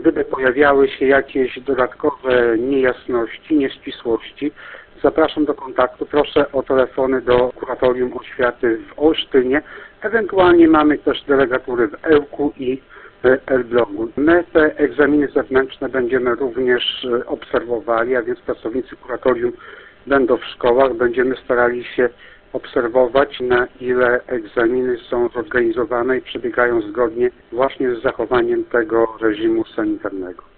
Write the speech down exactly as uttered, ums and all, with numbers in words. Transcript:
Gdyby pojawiały się jakieś dodatkowe niejasności, nieścisłości, zapraszam do kontaktu. Proszę o telefony do Kuratorium Oświaty w Olsztynie. Ewentualnie mamy też delegatury w Ełku i w Elblągu. My te egzaminy zewnętrzne będziemy również obserwowali, a więc pracownicy kuratorium będą w szkołach. Będziemy starali się obserwować, na ile egzaminy są zorganizowane i przebiegają zgodnie właśnie z zachowaniem tego reżimu sanitarnego.